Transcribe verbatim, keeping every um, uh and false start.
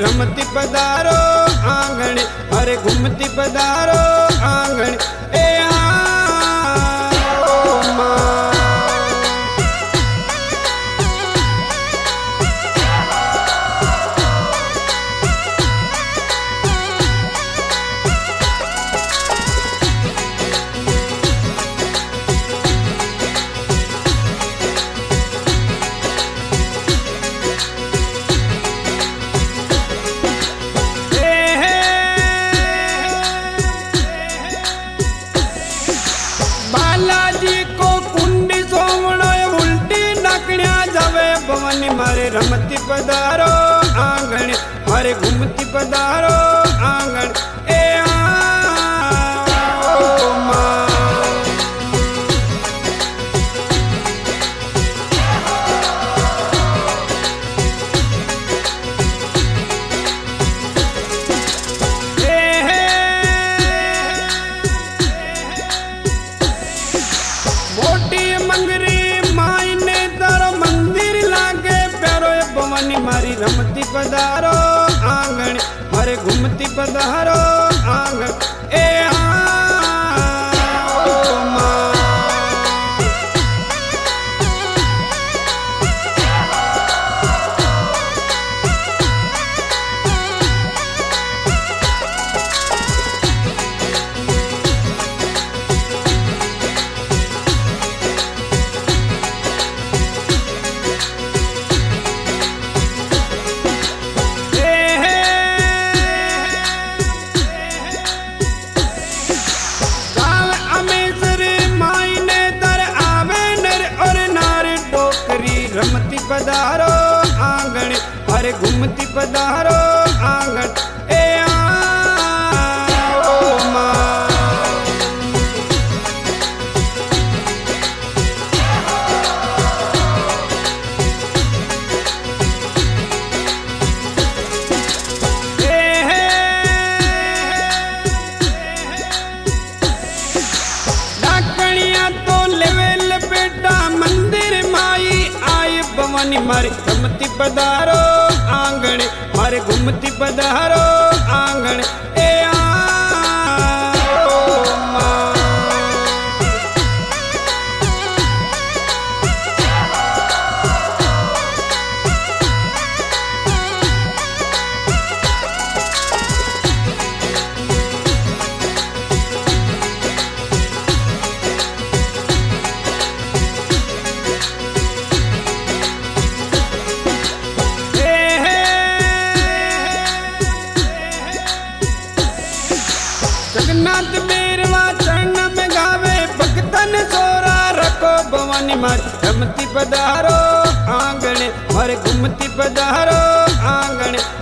रमती पधारो आंगण, मारे घूमती पधारो आंगण। ए बालाजी को कुंडी सोवणो उल्टी नकड़िया जावे भवानी मारे रमती पधारो आंगण, मारे घूमती पधारो आंगण। ए मारी रमती पधारो आंगण, मारे घूमती पधारो आंगण। ए रमती पधारो आंगण, मारे घूमती पधारो आंगण। ए डाकणिया तो लेवल बेटा मंदिर माई भवानी मारे रमती पधारो आंगण, मारे घूमती पधारो आंगण। ए जगन्नाथ बेरवा चरण में गावे भक्तन सोरा रखो भवानी मारे रमती पधारो आंगण, मारे घूमती पधारो आंगण।